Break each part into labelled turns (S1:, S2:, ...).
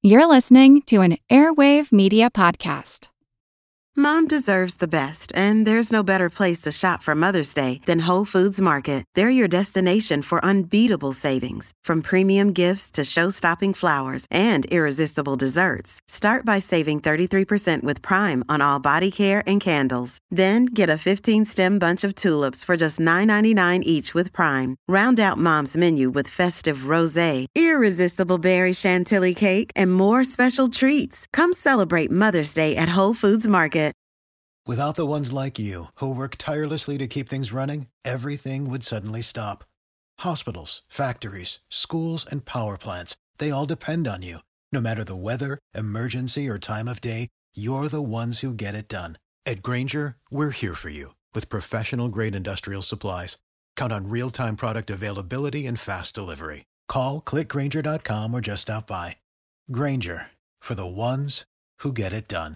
S1: You're listening to an Airwave Media Podcast.
S2: Mom deserves the best, and there's no better place to shop for Mother's Day than Whole Foods Market. They're your destination for unbeatable savings, from premium gifts to show-stopping flowers and irresistible desserts. Start by saving 33% with Prime on all body care and candles. Then get a 15-stem bunch of tulips for just $9.99 each with Prime. Round out Mom's menu with festive rosé, irresistible berry chantilly cake, and more special treats. Come celebrate Mother's Day at Whole Foods Market.
S3: Without the ones like you, who work tirelessly to keep things running, everything would suddenly stop. Hospitals, factories, schools, and power plants, they all depend on you. No matter the weather, emergency, or time of day, you're the ones who get it done. At Grainger, we're here for you with professional-grade industrial supplies. Count on real-time product availability and fast delivery. Call, click Grainger.com, or just stop by. Grainger, for the ones who get it done.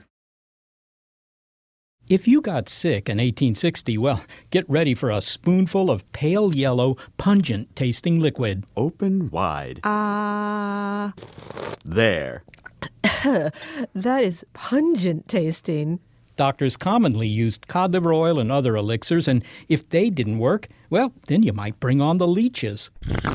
S4: If you got sick in 1860, well, get ready for a spoonful of pale yellow, pungent-tasting liquid.
S5: Open wide. There.
S6: That is pungent tasting.
S4: Doctors commonly used cod liver oil and other elixirs, and if they didn't work, well, then you might bring on the leeches.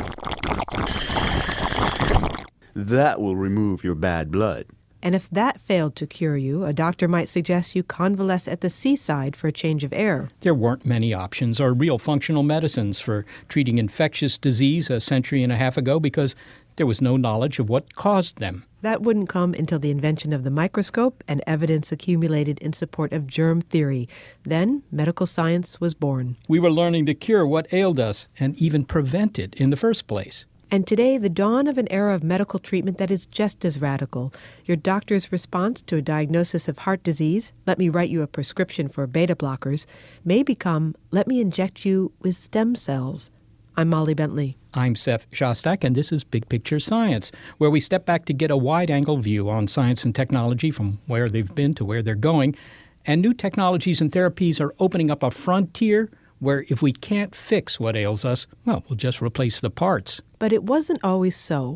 S5: That will remove your bad blood.
S6: And if that failed to cure you, a doctor might suggest you convalesce at the seaside for a change of air.
S4: There weren't many options or real functional medicines for treating infectious disease a century and a half ago because there was no knowledge of what caused them.
S6: That wouldn't come until the invention of the microscope and evidence accumulated in support of germ theory. Then medical science was born.
S4: We were learning to cure what ailed us and even prevent it in the first place.
S6: And today, the dawn of an era of medical treatment that is just as radical. Your doctor's response to a diagnosis of heart disease, let me write you a prescription for beta blockers, may become, let me inject you with stem cells. I'm Molly Bentley.
S4: I'm Seth Shostak, and this is Big Picture Science, where we step back to get a wide-angle view on science and technology from where they've been to where they're going. And new technologies and therapies are opening up a frontier where if we can't fix what ails us, well, we'll just replace the parts.
S6: But it wasn't always so.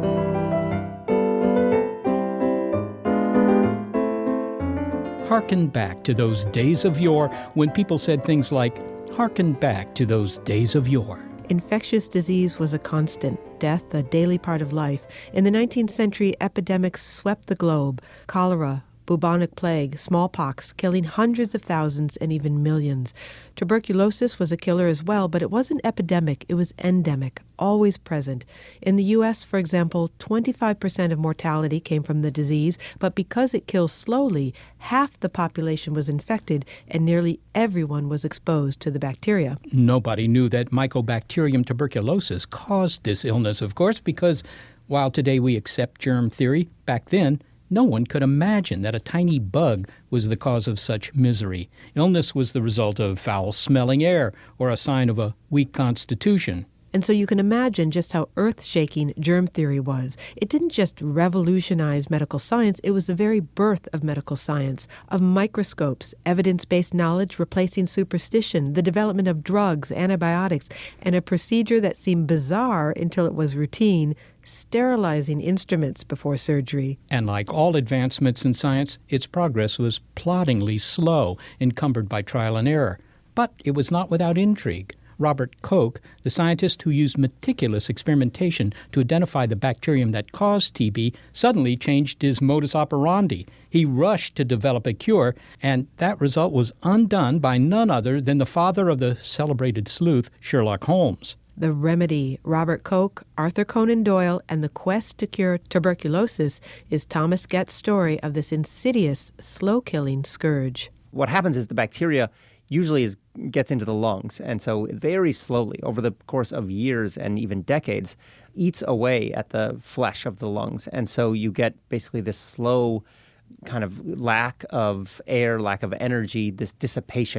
S4: Harken back to those days of yore when people said things like, harken back to those days of yore.
S6: Infectious disease was a constant, death a daily part of life. In the 19th century, epidemics swept the globe. Cholera, bubonic plague, smallpox, killing hundreds of thousands and even millions. Tuberculosis was a killer as well, but it wasn't epidemic, it was endemic, always present. In the U.S., for example, 25% of mortality came from the disease, but because it kills slowly, half the population was infected and nearly everyone was exposed to the bacteria.
S4: Nobody knew that Mycobacterium tuberculosis caused this illness, of course, because while today we accept germ theory, back then, no one could imagine that a tiny bug was the cause of such misery. Illness was the result of foul-smelling air or a sign of a weak constitution.
S6: And so you can imagine just how earth-shaking germ theory was. It didn't just revolutionize medical science, it was the very birth of medical science, of microscopes, evidence-based knowledge replacing superstition, the development of drugs, antibiotics, and a procedure that seemed bizarre until it was routine, sterilizing instruments before surgery.
S4: And like all advancements in science, its progress was ploddingly slow, encumbered by trial and error. But it was not without intrigue. Robert Koch, the scientist who used meticulous experimentation to identify the bacterium that caused TB, suddenly changed his modus operandi. He rushed to develop a cure, and that result was undone by none other than the father of the celebrated sleuth, Sherlock Holmes.
S6: The remedy, Robert Koch, Arthur Conan Doyle, and the quest to cure tuberculosis is Thomas Goetz's story of this insidious, slow-killing scourge.
S7: What happens is the bacteria usually gets into the lungs, and so very slowly, over the course of years and even decades, eats away at the flesh of the lungs. And so you get basically this slow kind of lack of air, lack of energy, this dissipation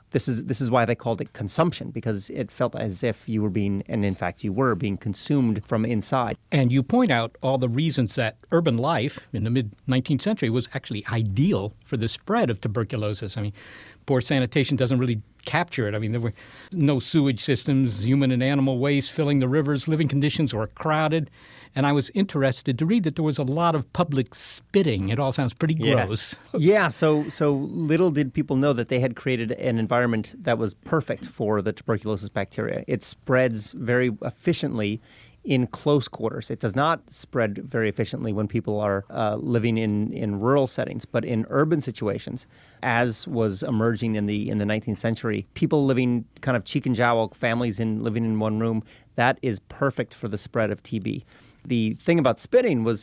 S7: This is why they called it consumption, because it felt as if you were being, and in fact you were being consumed from inside.
S4: And you point out all the reasons that urban life in the mid-19th century was actually ideal for the spread of tuberculosis. I mean, poor sanitation doesn't really capture it. I mean, there were no sewage systems, human and animal waste filling the rivers, living conditions were crowded. And I was interested to read that there was a lot of public spitting. It all sounds pretty gross.
S7: Yeah, so little did people know that they had created an environment that was perfect for the tuberculosis bacteria. It spreads very efficiently in close quarters. It does not spread very efficiently when people are living in rural settings, but in urban situations, as was emerging in the 19th century, people living kind of cheek and jowl, families living in one room, that is perfect for the spread of TB. The thing about spitting was,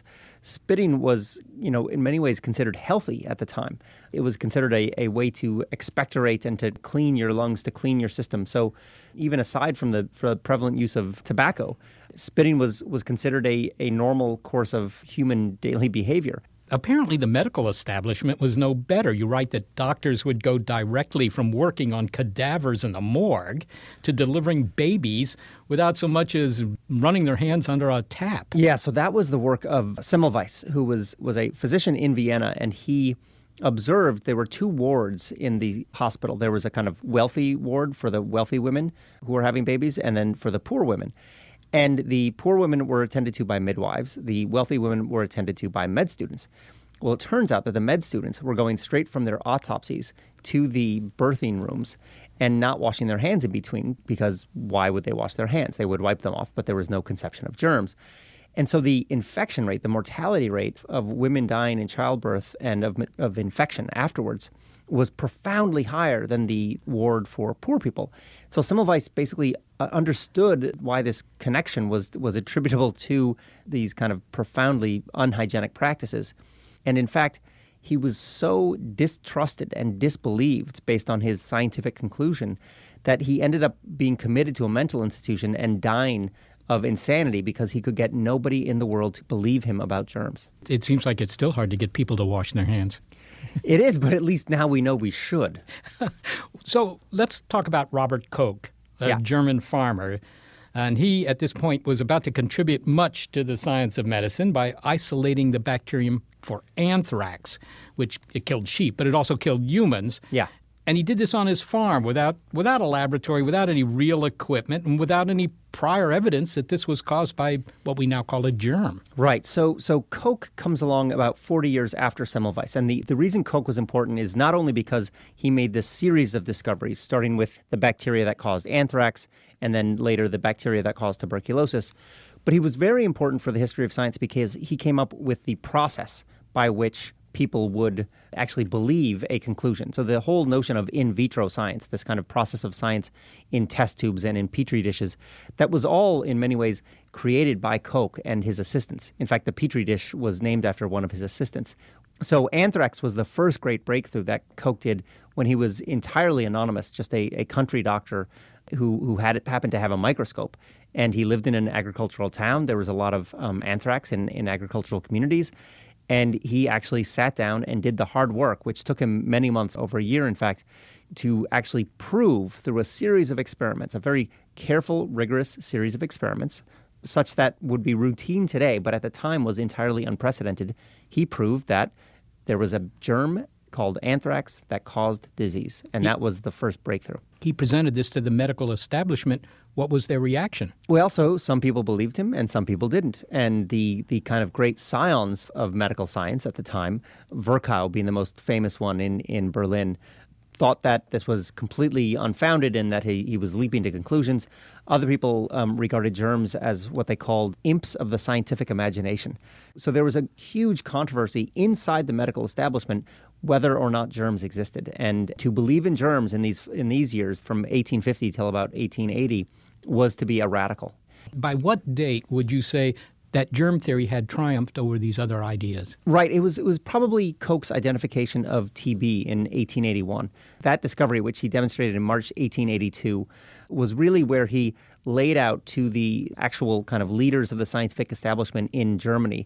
S7: in many ways considered healthy at the time. It was considered a way to expectorate and to clean your lungs, to clean your system. So even aside from the prevalent use of tobacco, spitting was considered a normal course of human daily behavior.
S4: Apparently, the medical establishment was no better. You write that doctors would go directly from working on cadavers in the morgue to delivering babies without so much as running their hands under a tap.
S7: Yeah, so that was the work of Semmelweis, who was a physician in Vienna, and he observed there were two wards in the hospital. There was a kind of wealthy ward for the wealthy women who were having babies, and then for the poor women. And the poor women were attended to by midwives. The wealthy women were attended to by med students. Well, it turns out that the med students were going straight from their autopsies to the birthing rooms and not washing their hands in between, because why would they wash their hands? They would wipe them off, but there was no conception of germs. And so the infection rate, the mortality rate of women dying in childbirth and of infection afterwards was profoundly higher than the ward for poor people. So Semmelweis basically understood why this connection was attributable to these kind of profoundly unhygienic practices. And in fact, he was so distrusted and disbelieved based on his scientific conclusion that he ended up being committed to a mental institution and dying of insanity because he could get nobody in the world to believe him about germs.
S4: It seems like it's still hard to get people to wash their hands.
S7: It is, but at least now we know we should.
S4: So let's talk about Robert Koch, a German farmer. And he, at this point, was about to contribute much to the science of medicine by isolating the bacterium for anthrax, which it killed sheep, but it also killed humans.
S7: Yeah.
S4: And he did this on his farm without a laboratory, without any real equipment, and without any prior evidence that this was caused by what we now call a germ.
S7: Right. So Koch comes along about 40 years after Semmelweis. And the reason Koch was important is not only because he made this series of discoveries, starting with the bacteria that caused anthrax, and then later the bacteria that caused tuberculosis, but he was very important for the history of science because he came up with the process by which people would actually believe a conclusion. So the whole notion of in vitro science, this kind of process of science in test tubes and in petri dishes, that was all in many ways created by Koch and his assistants. In fact, the petri dish was named after one of his assistants. So anthrax was the first great breakthrough that Koch did when he was entirely anonymous, just a country doctor who happened to have a microscope. And he lived in an agricultural town. There was a lot of anthrax in agricultural communities. And he actually sat down and did the hard work, which took him many months, over a year, in fact, to actually prove through a series of experiments, a very careful, rigorous series of experiments, such that would be routine today, but at the time was entirely unprecedented. He proved that there was a germ called anthrax that caused disease, and that was the first breakthrough.
S4: He presented this to the medical establishment. What was their reaction?
S7: Well, so some people believed him and some people didn't. And the kind of great scions of medical science at the time, Virchow being the most famous one in Berlin, thought that this was completely unfounded and that he was leaping to conclusions. Other people regarded germs as what they called imps of the scientific imagination. So there was a huge controversy inside the medical establishment whether or not germs existed. And to believe in germs in these years, from 1850 till about 1880, was to be a radical.
S4: By what date would you say that germ theory had triumphed over these other ideas?
S7: Right. It was probably Koch's identification of TB in 1881. That discovery, which he demonstrated in March 1882, was really where he laid out to the actual kind of leaders of the scientific establishment in Germany.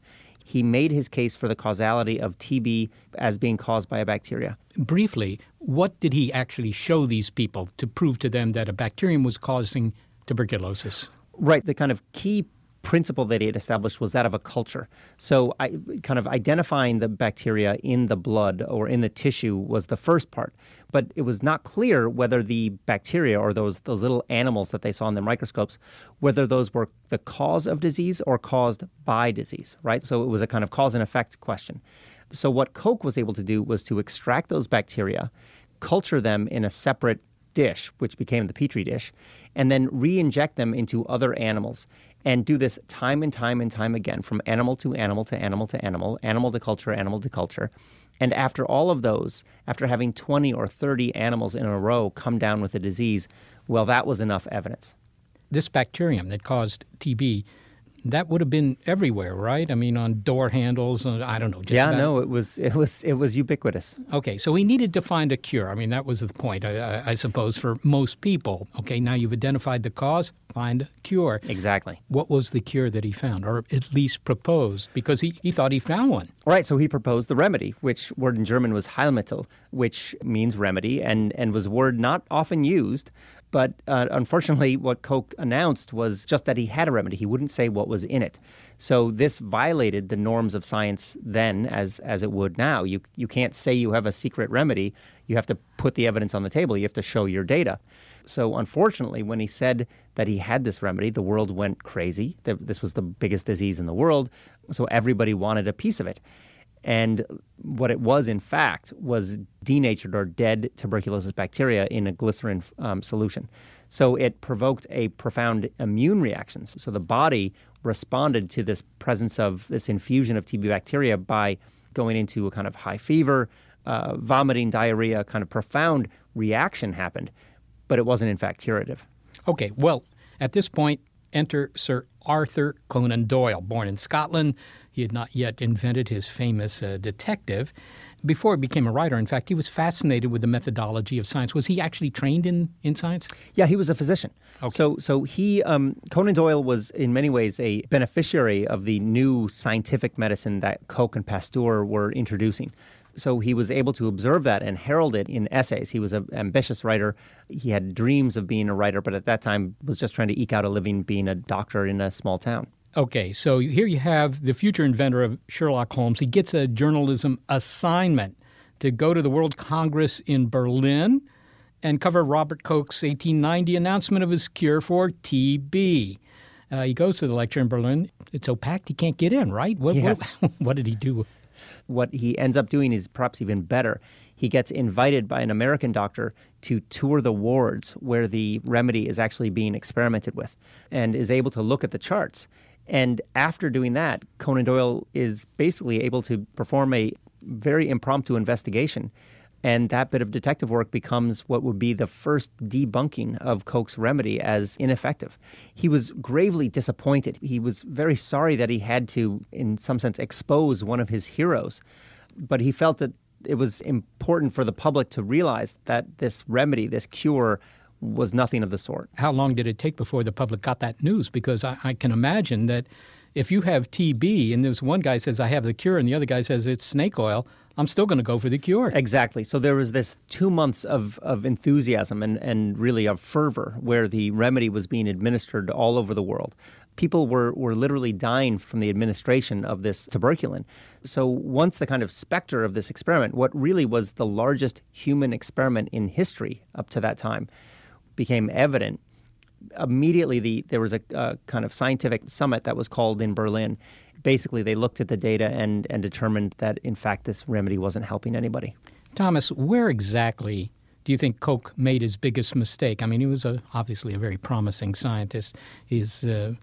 S7: he made his case for the causality of TB as being caused by a bacteria.
S4: Briefly, what did he actually show these people to prove to them that a bacterium was causing tuberculosis?
S7: Right. The kind of key principle that he had established was that of a culture. So kind of identifying the bacteria in the blood or in the tissue was the first part. But it was not clear whether the bacteria or those little animals that they saw in the microscopes, whether those were the cause of disease or caused by disease, right? So it was a kind of cause and effect question. So what Koch was able to do was to extract those bacteria, culture them in a separate dish, which became the Petri dish, and then re-inject them into other animals and do this time and time and time again from animal to animal to animal to animal, animal to culture, animal to culture. And after all of those, after having 20 or 30 animals in a row come down with a disease, well, that was enough evidence.
S4: This bacterium that caused TB, that would have been everywhere, right? I mean, on door handles, I don't know.
S7: It was ubiquitous.
S4: Okay, so he needed to find a cure. I mean, that was the point, I suppose, for most people. Okay, now you've identified the cause, find a cure.
S7: Exactly.
S4: What was the cure that he found, or at least proposed? Because he thought he found one.
S7: Right, so he proposed the remedy, which word in German was Heilmittel, which means remedy, and was a word not often used. But unfortunately, what Koch announced was just that he had a remedy. He wouldn't say what was in it. So this violated the norms of science then as it would now. You can't say you have a secret remedy. You have to put the evidence on the table. You have to show your data. So unfortunately, when he said that he had this remedy, the world went crazy. This was the biggest disease in the world, so everybody wanted a piece of it. And what it was, in fact, was denatured or dead tuberculosis bacteria in a glycerin solution. So it provoked a profound immune reaction. So the body responded to this presence of this infusion of TB bacteria by going into a kind of high fever, vomiting, diarrhea, kind of profound reaction happened. But it wasn't, in fact, curative.
S4: Okay, well, at this point, enter Sir Arthur Conan Doyle, born in Scotland. He had not yet invented his famous detective. Before he became a writer, in fact, he was fascinated with the methodology of science. Was he actually trained in science?
S7: Yeah, he was a physician.
S4: Okay.
S7: So he, Conan Doyle was in many ways a beneficiary of the new scientific medicine that Koch and Pasteur were introducing. So he was able to observe that and herald it in essays. He was an ambitious writer. He had dreams of being a writer, but at that time was just trying to eke out a living being a doctor in a small town.
S4: Okay, so here you have the future inventor of Sherlock Holmes. He gets a journalism assignment to go to the World Congress in Berlin and cover Robert Koch's 1890 announcement of his cure for TB. He goes to the lecture in Berlin. It's so packed he can't get in, right?
S7: Yes.
S4: What did he do?
S7: What he ends up doing is perhaps even better. He gets invited by an American doctor to tour the wards where the remedy is actually being experimented with and is able to look at the charts. And after doing that, Conan Doyle is basically able to perform a very impromptu investigation. And that bit of detective work becomes what would be the first debunking of Koch's remedy as ineffective. He was gravely disappointed. He was very sorry that he had to, in some sense, expose one of his heroes. But he felt that it was important for the public to realize that this remedy, this cure, was nothing of the sort.
S4: How long did it take before the public got that news? Because I can imagine that if you have TB and there's one guy says, I have the cure, and the other guy says it's snake oil, I'm still going to go for the cure.
S7: Exactly. So there was this 2 months of enthusiasm and really of fervor where the remedy was being administered all over the world. People were literally dying from the administration of this tuberculin. So once the kind of specter of this experiment, what really was the largest human experiment in history up to that time, became evident, immediately there was a kind of scientific summit that was called in Berlin. Basically, they looked at the data and determined that, in fact, this remedy wasn't helping anybody.
S4: Thomas, where exactly do you think Koch made his biggest mistake? I mean, he was obviously a very promising scientist. His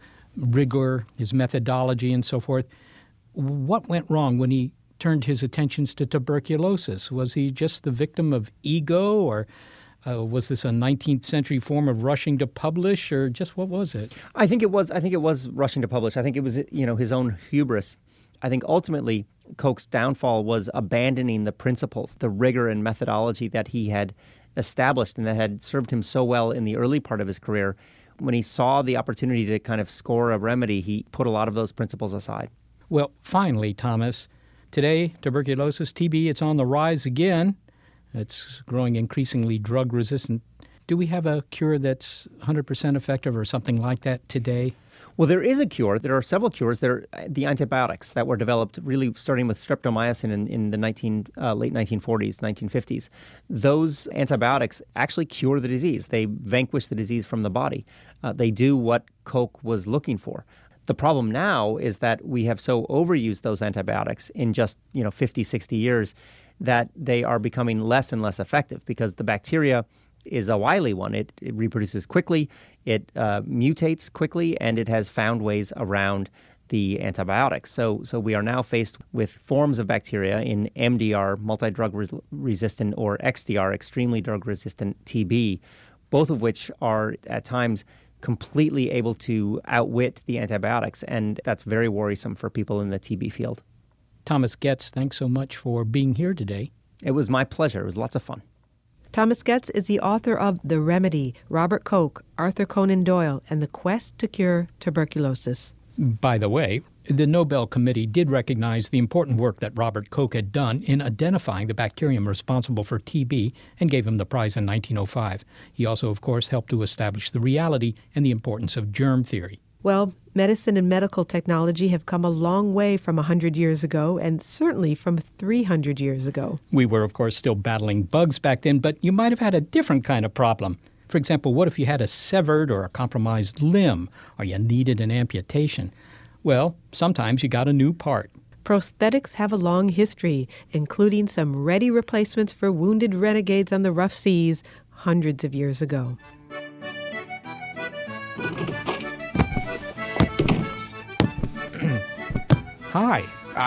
S4: rigor, his methodology, and so forth. What went wrong when he turned his attentions to tuberculosis? Was he just the victim of ego, or was this a 19th century form of rushing to publish, or just what was it?
S7: I think it was rushing to publish. I think it was, his own hubris. I think ultimately Koch's downfall was abandoning the principles, the rigor and methodology that he had established and that had served him so well in the early part of his career. When he saw the opportunity to kind of score a remedy, he put a lot of those principles aside.
S4: Well, finally, Thomas. Today, tuberculosis, TB, it's on the rise again. It's growing increasingly drug-resistant. Do we have a cure that's 100% effective or something like that today?
S7: Well, there is a cure. There are several cures. There are the antibiotics that were developed really starting with streptomycin in the late 1940s, 1950s. Those antibiotics actually cure the disease. They vanquish the disease from the body. They do what Koch was looking for. The problem now is that we have so overused those antibiotics in just 50, 60 years that they are becoming less and less effective because the bacteria is a wily one. It reproduces quickly, it mutates quickly, and it has found ways around the antibiotics. So we are now faced with forms of bacteria in MDR, multi-drug resistant, or XDR, extremely drug-resistant TB, both of which are at times completely able to outwit the antibiotics, and that's very worrisome for people in the TB field.
S4: Thomas Goetz, thanks so much for being here today.
S7: It was my pleasure. It was lots of fun.
S6: Thomas Goetz is the author of The Remedy, Robert Koch, Arthur Conan Doyle, and the Quest to Cure Tuberculosis.
S4: By the way, the Nobel Committee did recognize the important work that Robert Koch had done in identifying the bacterium responsible for TB and gave him the prize in 1905. He also, of course, helped to establish the reality and the importance of germ theory.
S6: Well, medicine and medical technology have come a long way from 100 years ago and certainly from 300 years ago.
S4: We were, of course, still battling bugs back then, but you might have had a different kind of problem. For example, what if you had a severed or a compromised limb, or you needed an amputation? Well, sometimes you got a new part.
S6: Prosthetics have a long history, including some ready replacements for wounded renegades on the rough seas hundreds of years ago.
S4: Hi.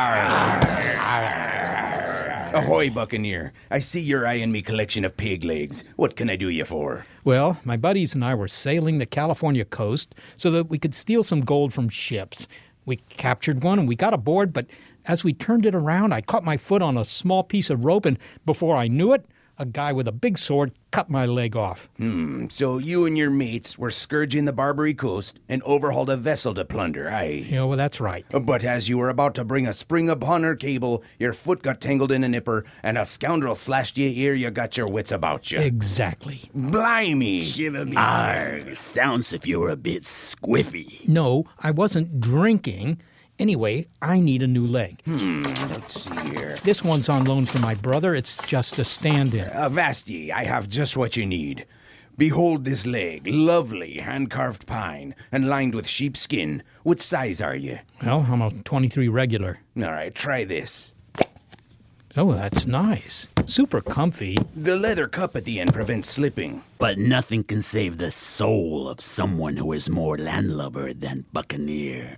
S8: Ahoy, Buccaneer. I see you're eyeing me collection of pig legs. What can I do you for?
S4: Well, my buddies and I were sailing the California coast so that we could steal some gold from ships. We captured one and we got aboard, but as we turned it around, I caught my foot on a small piece of rope, and before I knew it, a guy with a big sword cut my leg off.
S8: So you and your mates were scourging the Barbary coast and overhauled a vessel to plunder, aye?
S4: Yeah, well, that's right.
S8: But as you were about to bring a spring upon her cable, your foot got tangled in a nipper, and a scoundrel slashed you ere you got your wits about you.
S4: Exactly.
S8: Blimey!
S9: Shiver me. Arr, sounds if you were a bit squiffy.
S4: No, I wasn't drinking. Anyway, I need a new leg.
S8: Let's see here.
S4: This one's on loan from my brother. It's just a stand-in.
S8: Avast ye, I have just what you need. Behold this leg, lovely, hand-carved pine, and lined with sheepskin. What size are you?
S4: Well, I'm a 23 regular.
S8: All right, try this.
S4: Oh, that's nice. Super comfy.
S8: The leather cup at the end prevents slipping.
S9: But nothing can save the soul of someone who is more landlubber than Buccaneer.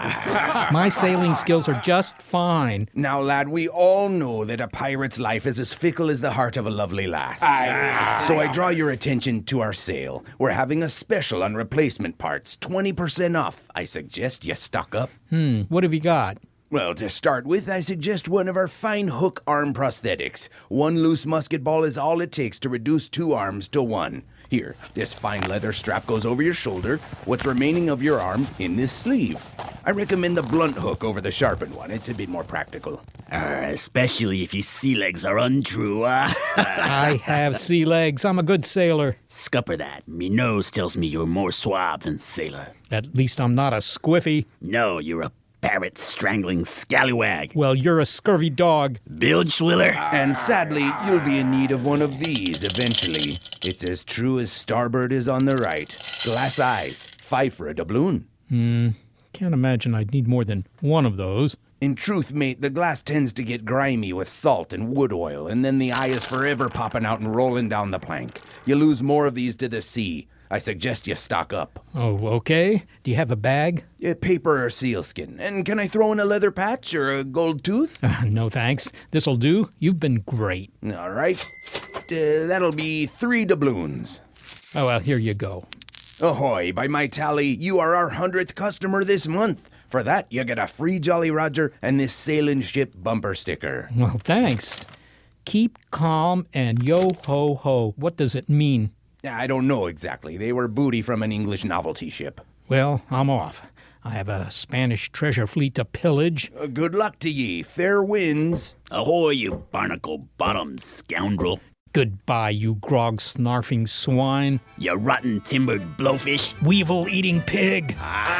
S4: My sailing skills are just fine.
S8: Now, lad, we all know that a pirate's life is as fickle as the heart of a lovely lass. So I draw your attention to our sale. We're having a special on replacement parts, 20% off. I suggest you stock up.
S4: What have you got?
S8: Well, to start with, I suggest one of our fine hook arm prosthetics. One loose musket ball is all it takes to reduce two arms to one. Here, this fine leather strap goes over your shoulder. What's remaining of your arm in this sleeve. I recommend the blunt hook over the sharpened one. It's a bit more practical.
S9: Especially if your sea legs are untrue.
S4: I have sea legs. I'm a good sailor.
S9: Scupper that. Me nose tells me you're more suave than sailor.
S4: At least I'm not a squiffy.
S9: No, you're a parrot strangling scallywag.
S4: Well, you're a scurvy dog.
S9: Bilge swiller.
S8: And sadly, you'll be in need of one of these eventually. It's as true as starboard is on the right. Glass eyes. 5 for a doubloon.
S4: Can't imagine I'd need more than one of those.
S8: In truth, mate, the glass tends to get grimy with salt and wood oil, and then the eye is forever popping out and rolling down the plank. You lose more of these to the sea. I suggest you stock up.
S4: Oh, okay. Do you have a bag?
S8: Paper or sealskin. And can I throw in a leather patch or a gold tooth?
S4: No, thanks. This'll do. You've been great.
S8: All right. That'll be 3 doubloons.
S4: Oh, well, here you go.
S8: Ahoy, by my tally, you are our 100th customer this month. For that, you get a free Jolly Roger and this sailing ship bumper sticker.
S4: Well, thanks. Keep calm and yo-ho-ho. What does it mean?
S8: I don't know exactly. They were booty from an English novelty ship.
S4: Well, I'm off. I have a Spanish treasure fleet to pillage.
S8: Good luck to ye. Fair winds.
S9: Ahoy, you barnacle-bottomed scoundrel.
S4: Goodbye, you grog-snarfing swine.
S9: You rotten-timbered blowfish.
S4: Weevil-eating pig.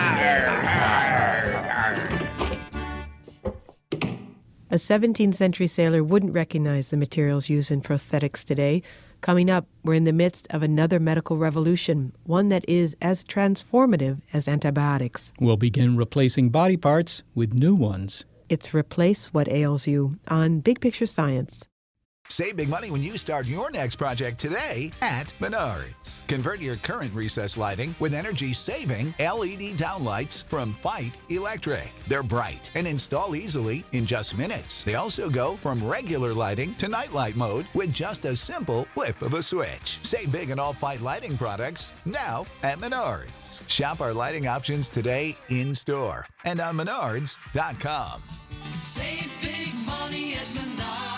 S6: A 17th century sailor wouldn't recognize the materials used in prosthetics today. Coming up, we're in the midst of another medical revolution, one that is as transformative as antibiotics.
S4: We'll begin replacing body parts with new ones.
S6: It's Replace What Ails You on Big Picture Science.
S10: Save big money when you start your next project today at Menards. Convert your current recessed lighting with energy-saving LED downlights from Fight Electric. They're bright and install easily in just minutes. They also go from regular lighting to nightlight mode with just a simple flip of a switch. Save big on all Fight lighting products now at Menards. Shop our lighting options today in-store and on Menards.com.
S11: Save big money at Menards.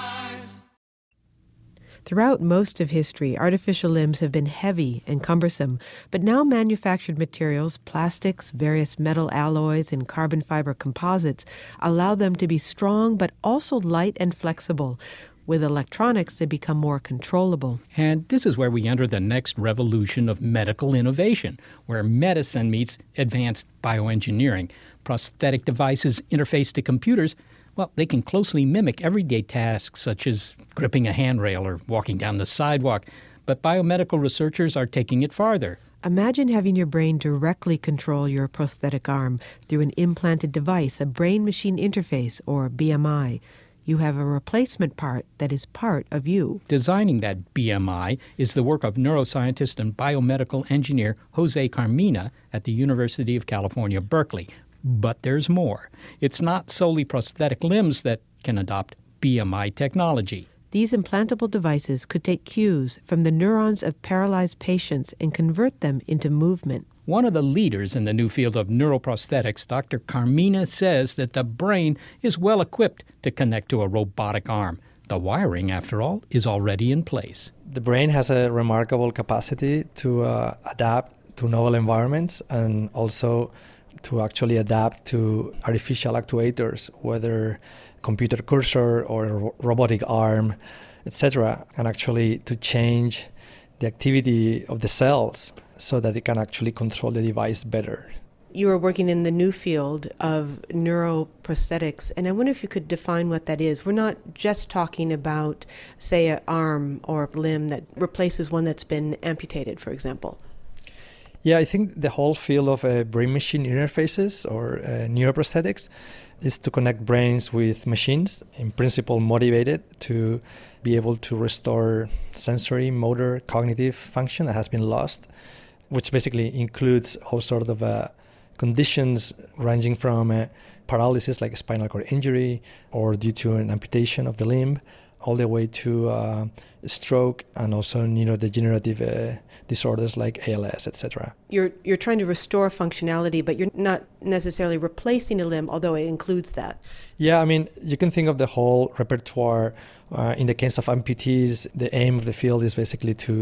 S6: Throughout most of history, artificial limbs have been heavy and cumbersome, but now manufactured materials, plastics, various metal alloys, and carbon fiber composites allow them to be strong but also light and flexible. With electronics, they become more controllable.
S4: And this is where we enter the next revolution of medical innovation, where medicine meets advanced bioengineering. Prosthetic devices interface to computers. Well, they can closely mimic everyday tasks such as gripping a handrail or walking down the sidewalk. But biomedical researchers are taking it farther.
S6: Imagine having your brain directly control your prosthetic arm through an implanted device, a brain-machine interface, or BMI. You have a replacement part that is part of you.
S4: Designing that BMI is the work of neuroscientist and biomedical engineer Jose Carmina at the University of California, Berkeley. But there's more. It's not solely prosthetic limbs that can adopt BMI technology.
S6: These implantable devices could take cues from the neurons of paralyzed patients and convert them into movement.
S4: One of the leaders in the new field of neuroprosthetics, Dr. Carmina, says that the brain is well equipped to connect to a robotic arm. The wiring, after all, is already in place.
S12: The brain has a remarkable capacity to adapt to novel environments and also to actually adapt to artificial actuators, whether computer cursor or robotic arm, etc., and actually to change the activity of the cells so that it can actually control the device better.
S6: You are working in the new field of neuroprosthetics, and I wonder if you could define what that is. We're not just talking about, say, an arm or a limb that replaces one that's been amputated, for example.
S12: Yeah, I think the whole field of brain-machine interfaces or neuroprosthetics is to connect brains with machines, in principle motivated to be able to restore sensory, motor, cognitive function that has been lost, which basically includes all sorts of conditions ranging from paralysis like spinal cord injury or due to an amputation of the limb, all the way to stroke and also neurodegenerative disorders like ALS, etc.
S6: You're trying to restore functionality, but you're not necessarily replacing a limb, although it includes that.
S12: Yeah, I mean, you can think of the whole repertoire. In the case of amputees, the aim of the field is basically to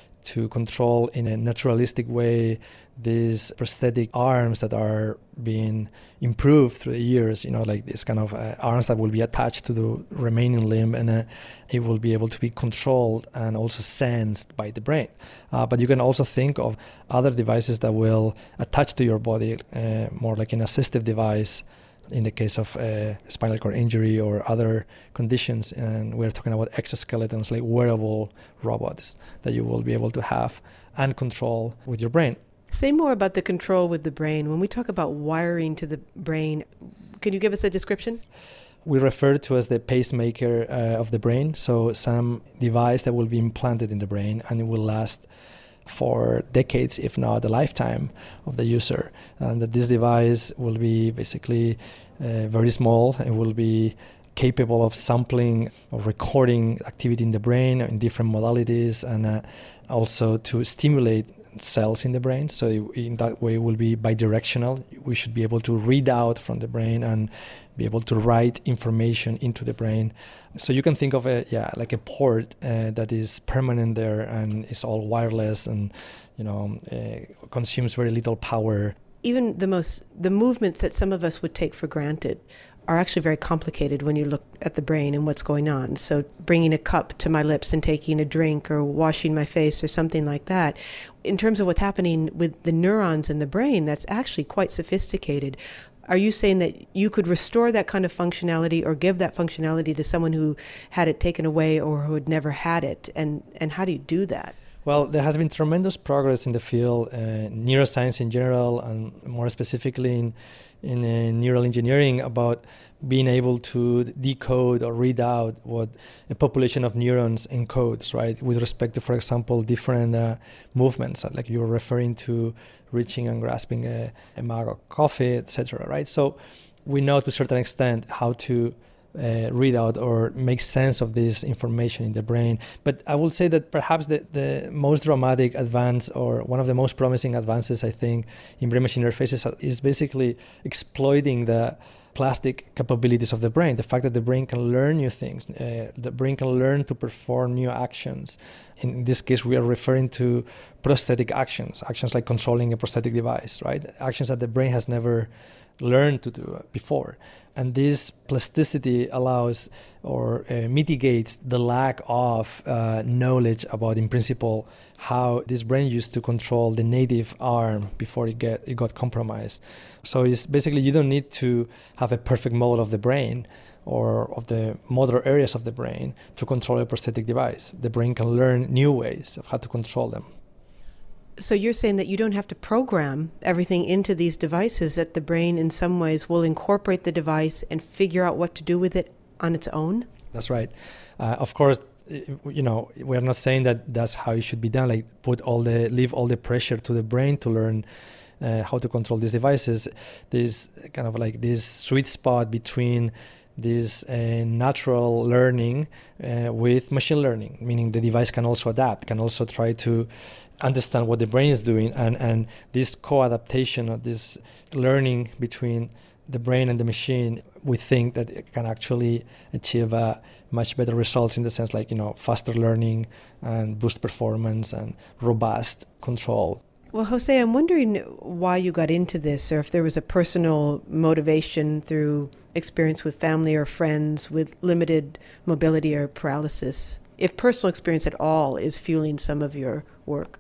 S12: control in a naturalistic way these prosthetic arms that are being improved through the years, like this kind of arms that will be attached to the remaining limb, and it will be able to be controlled and also sensed by the brain. But you can also think of other devices that will attach to your body, more like an assistive device, in the case of spinal cord injury or other conditions. And we're talking about exoskeletons, like wearable robots that you will be able to have and control with your brain.
S6: Say more about the control with the brain. When we talk about wiring to the brain, can you give us a description?
S12: We refer to as the pacemaker of the brain. So some device that will be implanted in the brain and it will last for decades, if not a lifetime of the user. And that this device will be basically very small. It will be capable of sampling or recording activity in the brain in different modalities, and also to stimulate cells in the brain. So in that way it will be bidirectional. We should be able to read out from the brain and be able to write information into the brain. So you can think of it, like a port that is permanent there and is all wireless and consumes very little power.
S6: even the movements that some of us would take for granted are actually very complicated when you look at the brain and what's going on. So bringing a cup to my lips and taking a drink or washing my face or something like that. In terms of what's happening with the neurons in the brain, that's actually quite sophisticated. Are you saying that you could restore that kind of functionality or give that functionality to someone who had it taken away or who had never had it? And how do you do that?
S12: Well, there has been tremendous progress in the field, neuroscience in general, and more specifically in neural engineering, about being able to decode or read out what a population of neurons encodes, right, with respect to, for example, different movements, like you were referring to reaching and grasping a mug of coffee, etc., right? So we know to a certain extent how to read out or make sense of this information in the brain. But I will say that perhaps the most dramatic advance, or one of the most promising advances, I think, in brain-machine interfaces is basically exploiting the plastic capabilities of the brain, the fact that the brain can learn new things, the brain can learn to perform new actions. In this case, we are referring to prosthetic actions like controlling a prosthetic device, right? Actions that the brain has never learned to do before. And this plasticity allows or mitigates the lack of knowledge about, in principle, how this brain used to control the native arm before it got compromised. So it's basically, you don't need to have a perfect model of the brain or of the motor areas of the brain to control a prosthetic device. The brain can learn new ways of how to control them.
S6: So you're saying that you don't have to program everything into these devices, that the brain in some ways will incorporate the device and figure out what to do with it on its own?
S12: That's right. Of course, we're not saying that that's how it should be done, like leave all the pressure to the brain to learn how to control these devices. There's kind of like this sweet spot between this natural learning with machine learning, meaning the device can also adapt, can also try to understand what the brain is doing, and this co-adaptation of this learning between the brain and the machine, we think that it can actually achieve much better results in the sense like, faster learning and boost performance and robust control.
S6: Well, Jose, I'm wondering why you got into this, or if there was a personal motivation through experience with family or friends with limited mobility or paralysis, if personal experience at all is fueling some of your work.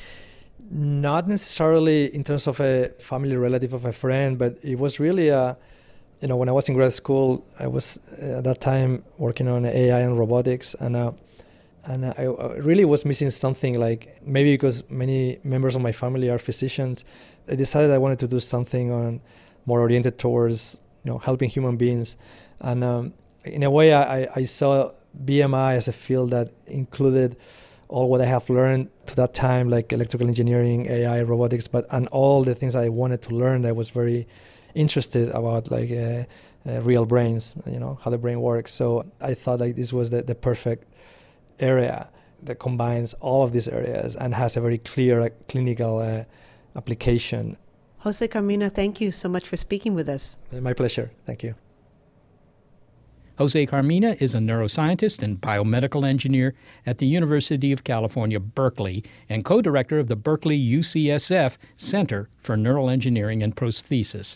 S12: Not necessarily in terms of a family relative of a friend, but it was really when I was in grad school, I was at that time working on AI and robotics, and I really was missing something, like maybe because many members of my family are physicians, I decided I wanted to do something more oriented towards helping human beings. And in a way, I saw BMI as a field that included all what I have learned to that time, like electrical engineering, AI, robotics, and all the things I wanted to learn. I was very interested about, like real brains, how the brain works. So I thought like this was the perfect area that combines all of these areas and has a very clear clinical application.
S6: Jose Carmina, thank you so much for speaking with us.
S12: My pleasure. Thank you.
S4: Jose Carmina is a neuroscientist and biomedical engineer at the University of California, Berkeley, and co-director of the Berkeley UCSF Center for Neural Engineering and Prosthesis.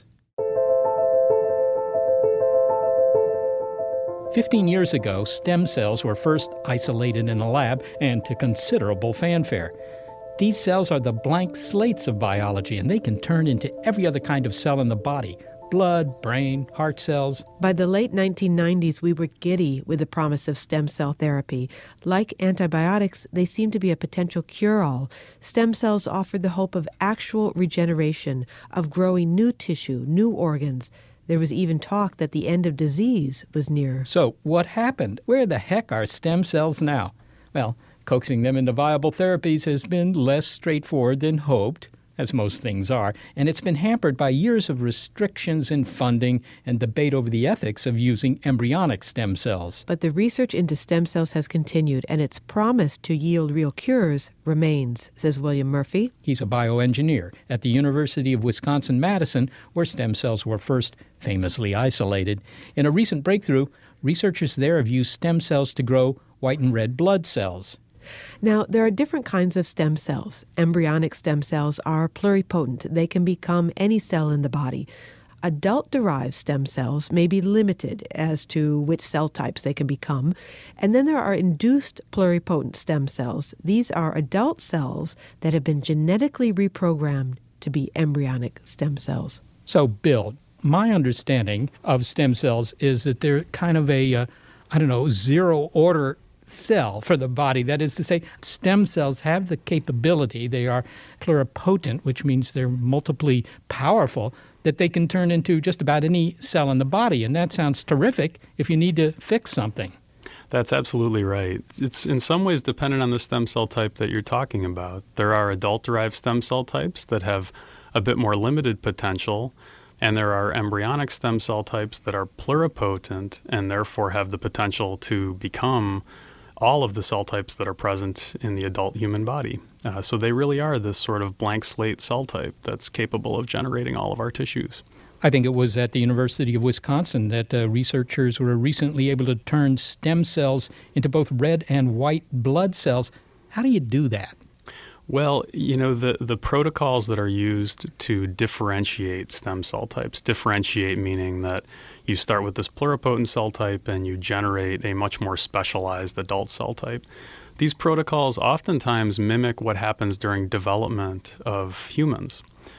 S4: 15 years ago, stem cells were first isolated in a lab, and to considerable fanfare. These cells are the blank slates of biology, and they can turn into every other kind of cell in the body: blood, brain, heart cells.
S6: By the late 1990s, we were giddy with the promise of stem cell therapy. Like antibiotics, they seemed to be a potential cure-all. Stem cells offered the hope of actual regeneration, of growing new tissue, new organs. There was even talk that the end of disease was near.
S4: So what happened? Where the heck are stem cells now? Well, coaxing them into viable therapies has been less straightforward than hoped, as most things are, and it's been hampered by years of restrictions in funding and debate over the ethics of using embryonic stem cells.
S6: But the research into stem cells has continued, and its promise to yield real cures remains, says William Murphy.
S4: He's a bioengineer at the University of Wisconsin-Madison, where stem cells were first famously isolated. In a recent breakthrough, researchers there have used stem cells to grow white and red blood cells.
S6: Now, there are different kinds of stem cells. Embryonic stem cells are pluripotent. They can become any cell in the body. Adult-derived stem cells may be limited as to which cell types they can become. And then there are induced pluripotent stem cells. These are adult cells that have been genetically reprogrammed to be embryonic stem cells.
S4: So, Bill, my understanding of stem cells is that they're kind of a, zero-order cell for the body. That is to say, stem cells have the capability, they are pluripotent, which means they're multiply powerful, that they can turn into just about any cell in the body. And that sounds terrific if you need to fix something.
S13: That's absolutely right. It's in some ways dependent on the stem cell type that you're talking about. There are adult-derived stem cell types that have a bit more limited potential, and there are embryonic stem cell types that are pluripotent and therefore have the potential to become all of the cell types that are present in the adult human body. So they really are this sort of blank slate cell type that's capable of generating all of our tissues.
S4: I think it was at the University of Wisconsin that researchers were recently able to turn stem cells into both red and white blood cells. How do you do that?
S13: Well, the protocols that are used to differentiate stem cell types, differentiate meaning that you start with this pluripotent cell type and you generate a much more specialized adult cell type. These protocols oftentimes mimic what happens during development of humans.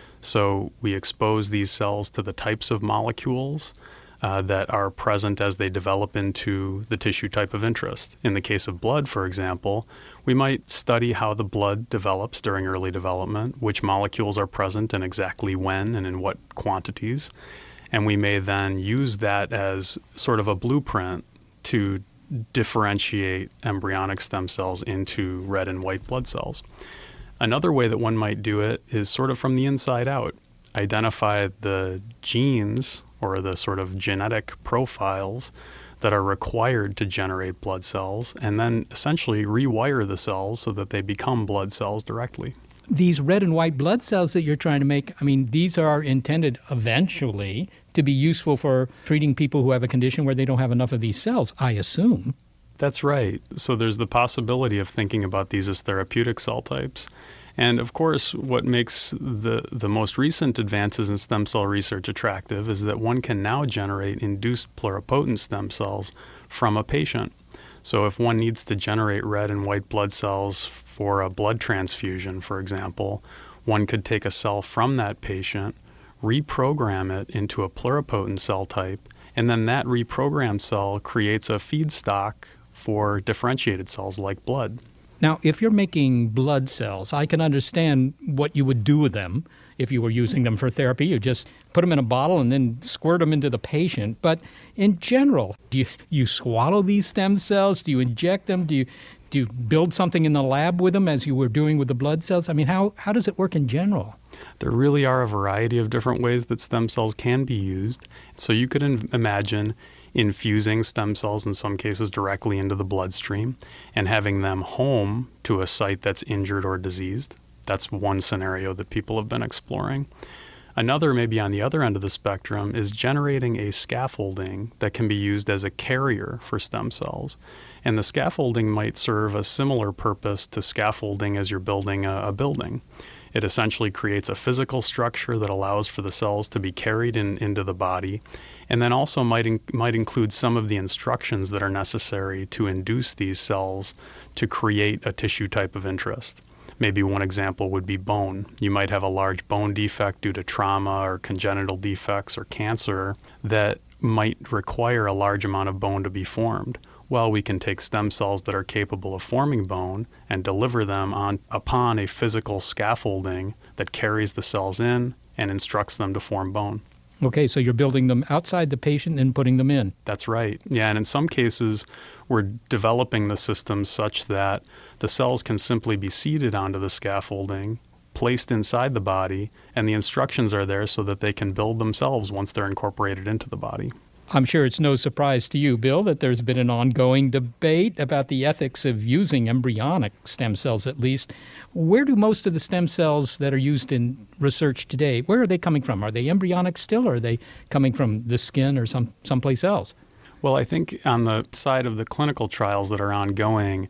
S13: So we expose these cells to the types of molecules that are present as they develop into the tissue type of interest. In the case of blood, for example, we might study how the blood develops during early development, which molecules are present and exactly when and in what quantities. And we may then use that as sort of a blueprint to differentiate embryonic stem cells into red and white blood cells. Another way that one might do it is sort of from the inside out. Identify the genes or the sort of genetic profiles that are required to generate blood cells, and then essentially rewire the cells so that they become blood cells directly.
S4: These red and white blood cells that you're trying to make, these are intended eventually to be useful for treating people who have a condition where they don't have enough of these cells, I assume.
S13: That's right. So there's the possibility of thinking about these as therapeutic cell types. And of course, what makes the most recent advances in stem cell research attractive is that one can now generate induced pluripotent stem cells from a patient. So if one needs to generate red and white blood cells for a blood transfusion, for example, one could take a cell from that patient, reprogram it into a pluripotent cell type, and then that reprogrammed cell creates a feedstock for differentiated cells like blood.
S4: Now, if you're making blood cells, I can understand what you would do with them if you were using them for therapy. You just put them in a bottle and then squirt them into the patient. But in general, do you swallow these stem cells? Do you inject them? Do you build something in the lab with them as you were doing with the blood cells? How does it work in general?
S13: There really are a variety of different ways that stem cells can be used. So you could imagine infusing stem cells in some cases directly into the bloodstream and having them home to a site that's injured or diseased. That's one scenario that people have been exploring. Another, maybe on the other end of the spectrum, is generating a scaffolding that can be used as a carrier for stem cells. And the scaffolding might serve a similar purpose to scaffolding as you're building a building. It essentially creates a physical structure that allows for the cells to be carried into the body, and then also might include some of the instructions that are necessary to induce these cells to create a tissue type of interest. Maybe one example would be bone. You might have a large bone defect due to trauma or congenital defects or cancer that might require a large amount of bone to be formed. Well, we can take stem cells that are capable of forming bone and deliver them upon a physical scaffolding that carries the cells in and instructs them to form bone.
S4: Okay, so you're building them outside the patient and putting them in.
S13: That's right. Yeah, and in some cases, we're developing the system such that the cells can simply be seated onto the scaffolding, placed inside the body, and the instructions are there so that they can build themselves once they're incorporated into the body.
S4: I'm sure it's no surprise to you, Bill, that there's been an ongoing debate about the ethics of using embryonic stem cells, at least. Where do most of the stem cells that are used in research today, where are they coming from? Are they embryonic still, or are they coming from the skin or someplace else?
S13: Well, I think on the side of the clinical trials that are ongoing,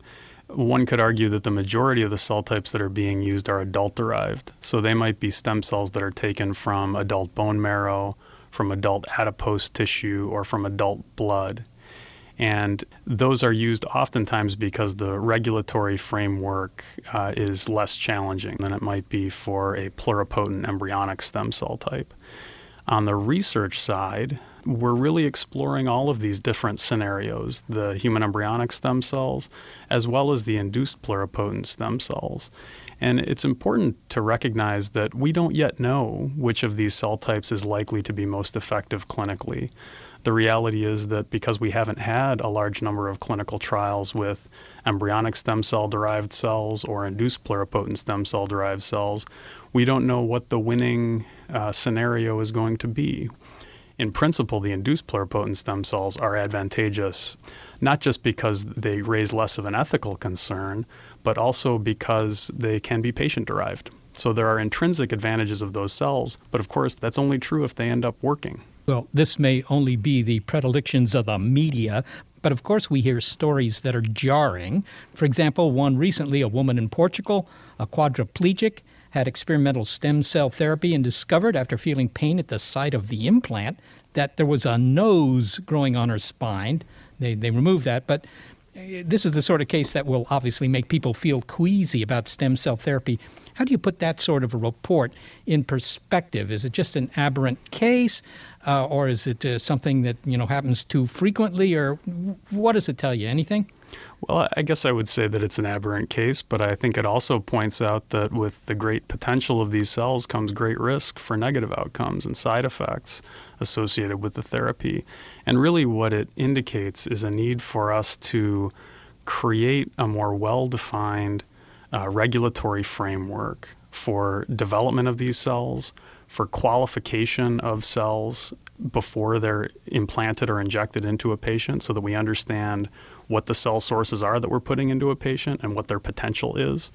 S13: one could argue that the majority of the cell types that are being used are adult-derived. So they might be stem cells that are taken from adult bone marrow, from adult adipose tissue, or from adult blood. And those are used oftentimes because the regulatory framework is less challenging than it might be for a pluripotent embryonic stem cell type. On the research side, we're really exploring all of these different scenarios, the human embryonic stem cells, as well as the induced pluripotent stem cells. And it's important to recognize that we don't yet know which of these cell types is likely to be most effective clinically. The reality is that because we haven't had a large number of clinical trials with embryonic stem cell derived cells or induced pluripotent stem cell derived cells, we don't know what the winning scenario is going to be. In principle, the induced pluripotent stem cells are advantageous, not just because they raise less of an ethical concern, but also because they can be patient-derived. So there are intrinsic advantages of those cells, but of course that's only true if they end up working.
S4: Well, this may only be the predilections of the media, but of course we hear stories that are jarring. For example, one recently, a woman in Portugal, a quadriplegic, had experimental stem cell therapy and discovered, after feeling pain at the site of the implant, that there was a nose growing on her spine. They removed that, but this is the sort of case that will obviously make people feel queasy about stem cell therapy. How do you put that sort of a report in perspective? Is it just an aberrant case, or is it something that happens too frequently, or what does it tell you? Anything?
S13: Well, I guess I would say that it's an aberrant case, but I think it also points out that with the great potential of these cells comes great risk for negative outcomes and side effects associated with the therapy. And really what it indicates is a need for us to create a more well-defined regulatory framework for development of these cells, for qualification of cells before they're implanted or injected into a patient, so that we understand what the cell sources are that we're putting into a patient and what their potential is,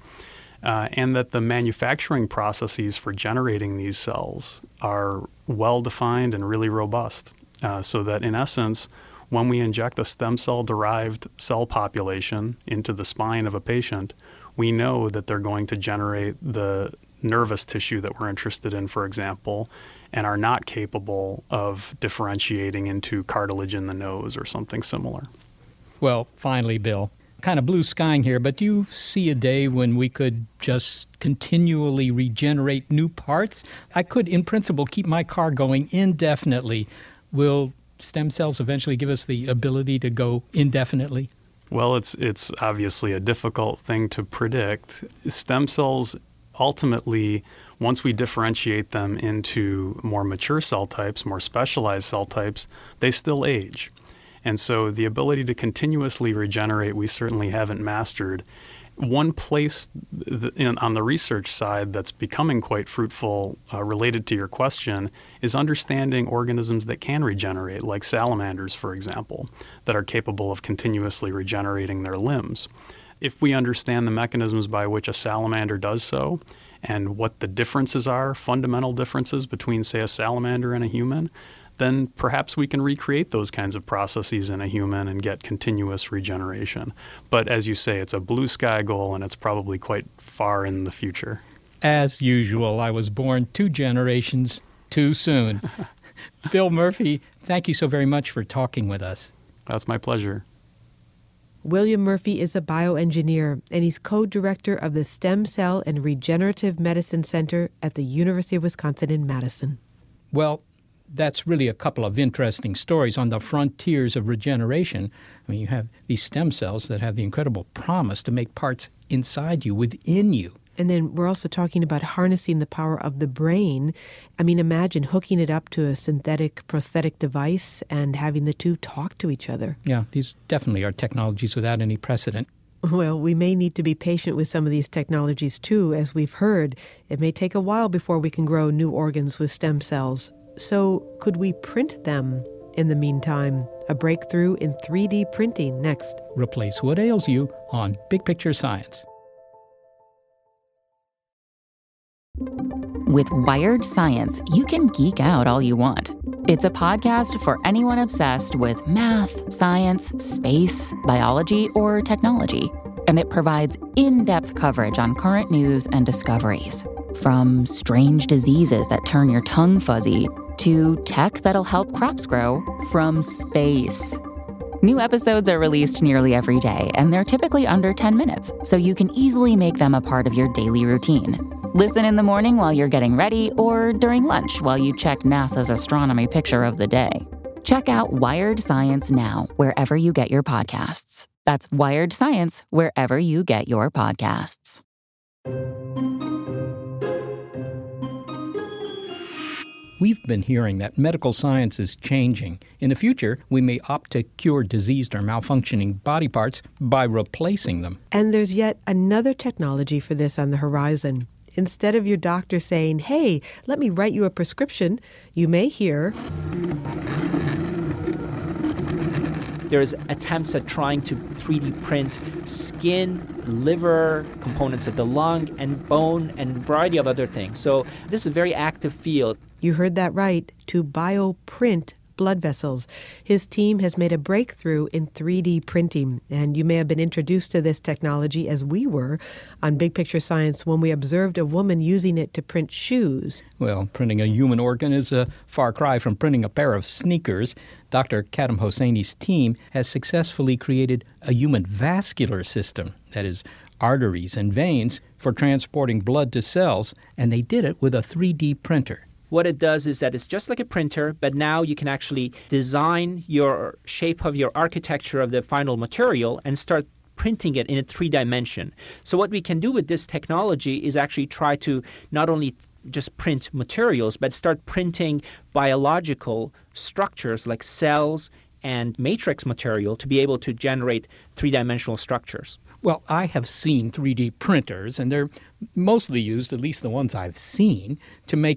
S13: and that the manufacturing processes for generating these cells are well-defined and really robust, so that in essence, when we inject a stem cell-derived cell population into the spine of a patient, we know that they're going to generate the nervous tissue that we're interested in, for example, and are not capable of differentiating into cartilage in the nose or something similar.
S4: Well, finally, Bill, kind of blue skying here, but do you see a day when we could just continually regenerate new parts? I could, in principle, keep my car going indefinitely. Will stem cells eventually give us the ability to go indefinitely?
S13: Well, it's obviously a difficult thing to predict. Stem cells ultimately, once we differentiate them into more mature cell types, more specialized cell types, they still age. And so the ability to continuously regenerate, we certainly haven't mastered. One place on the research side that's becoming quite fruitful related to your question is understanding organisms that can regenerate, like salamanders, for example, that are capable of continuously regenerating their limbs. If we understand the mechanisms by which a salamander does so and what the differences are, fundamental differences between, say, a salamander and a human, then perhaps we can recreate those kinds of processes in a human and get continuous regeneration. But as you say, it's a blue sky goal and it's probably quite far in the future.
S4: As usual, I was born 2 generations too soon. Bill Murphy, thank you so very much for talking with us.
S13: That's my pleasure.
S6: William Murphy is a bioengineer, and he's co-director of the Stem Cell and Regenerative Medicine Center at the University of Wisconsin in Madison.
S4: Well, that's really a couple of interesting stories on the frontiers of regeneration. I mean, you have these stem cells that have the incredible promise to make parts inside you, within you.
S6: And then we're also talking about harnessing the power of the brain. I mean, imagine hooking it up to a synthetic prosthetic device and having the two talk to each other.
S4: Yeah, these definitely are technologies without any precedent.
S6: Well, we may need to be patient with some of these technologies too. As we've heard, it may take a while before we can grow new organs with stem cells. So could we print them in the meantime? A breakthrough in 3D printing next.
S4: Replace what ails you on Big Picture Science.
S14: With Wired Science, you can geek out all you want. It's a podcast for anyone obsessed with math, science, space, biology, or technology. and it provides in-depth coverage on current news and discoveries. From strange diseases that turn your tongue fuzzy to tech that'll help crops grow from space. New episodes are released nearly every day, and they're typically under 10 minutes, so you can easily make them a part of your daily routine. Listen in the morning while you're getting ready or during lunch while you check NASA's astronomy picture of the day. Check out Wired Science now, wherever you get your podcasts. That's Wired Science, wherever you get your podcasts.
S4: We've been hearing that medical science is changing. In the future, we may opt to cure diseased or malfunctioning body parts by replacing them.
S6: And there's yet another technology for this on the horizon. Instead of your doctor saying, "Hey, let me write you a prescription," you may hear...
S15: There's attempts at trying to 3D print skin, liver, components of the lung, and bone, and a variety of other things. So this is a very active field.
S6: You heard that right, to bioprint blood vessels. His team has made a breakthrough in 3D printing, and you may have been introduced to this technology as we were on Big Picture Science when we observed a woman using it to print shoes.
S4: Well, printing a human organ is a far cry from printing a pair of sneakers. Dr. Kadam Hosseini's team has successfully created a human vascular system, that is, arteries and veins, for transporting blood to cells, and they did it with a 3D printer.
S15: What it does is that it's just like a printer, but now you can actually design your shape of your architecture of the final material and start printing it in a 3D. So what we can do with this technology is actually try to not only just print materials, but start printing biological structures like cells and matrix material to be able to generate three-dimensional structures.
S4: Well, I have seen 3D printers, and they're mostly used, at least the ones I've seen, to make,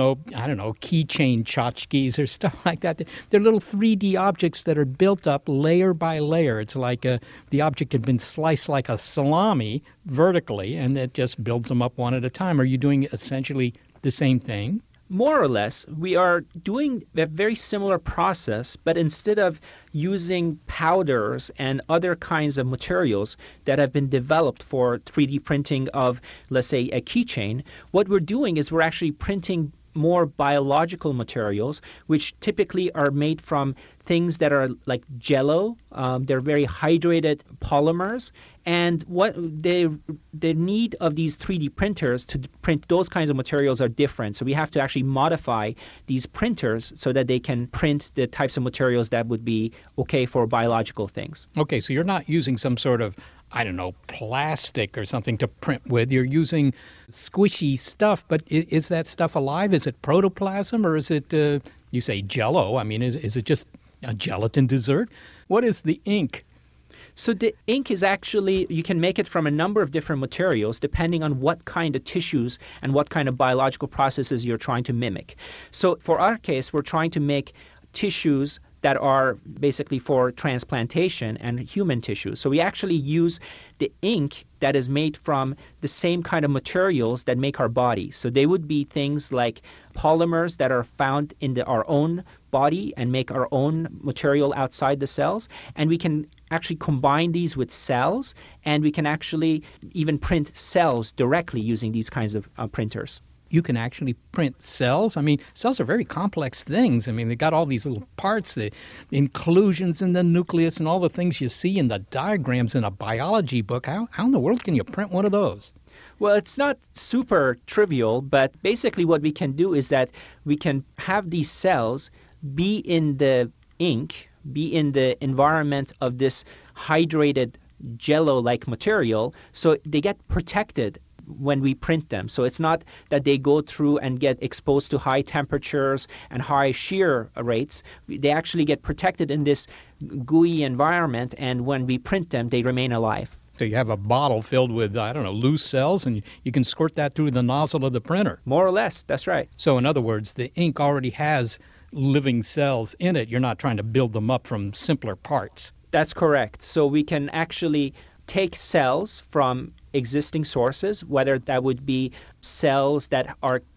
S4: keychain tchotchkes or stuff like that. They're little 3D objects that are built up layer by layer. It's like the object had been sliced like a salami vertically, and it just builds them up one at a time. Are you doing essentially the same thing?
S15: More or less, we are doing a very similar process, but instead of using powders and other kinds of materials that have been developed for 3D printing of, let's say, a keychain, what we're doing is we're actually printing more biological materials, which typically are made from things that are like jello. They're very hydrated polymers. And what the need of these 3D printers to print those kinds of materials are different. So we have to actually modify these printers so that they can print the types of materials that would be okay for biological things.
S4: Okay, so you're not using some sort of, plastic or something to print with. You're using squishy stuff, but is that stuff alive? Is it protoplasm, or is it, you say jello? I mean, is it just a gelatin dessert? What is the ink?
S15: So the ink is actually, you can make it from a number of different materials depending on what kind of tissues and what kind of biological processes you're trying to mimic. So for our case, we're trying to make tissues that are basically for transplantation and human tissues. So we actually use the ink that is made from the same kind of materials that make our body. So they would be things like polymers that are found in our own body and make our own material outside the cells. And we can actually combine these with cells, and we can actually even print cells directly using these kinds of printers.
S4: You can actually print cells. I mean, cells are very complex things. I mean, they got all these little parts, the inclusions in the nucleus and all the things you see in the diagrams in a biology book. How in the world can you print one of those?
S15: Well, it's not super trivial, but basically what we can do is that we can have these cells be in the ink, be in the environment of this hydrated jello-like material, so they get protected when we print them. So it's not that they go through and get exposed to high temperatures and high shear rates. They actually get protected in this gooey environment, and when we print them, they remain alive.
S4: So you have a bottle filled with, loose cells, and you can squirt that through the nozzle of the printer.
S15: More or less, that's right.
S4: So in other words, the ink already has living cells in it. You're not trying to build them up from simpler parts.
S15: That's correct. So we can actually take cells from existing sources, whether that would be cells that are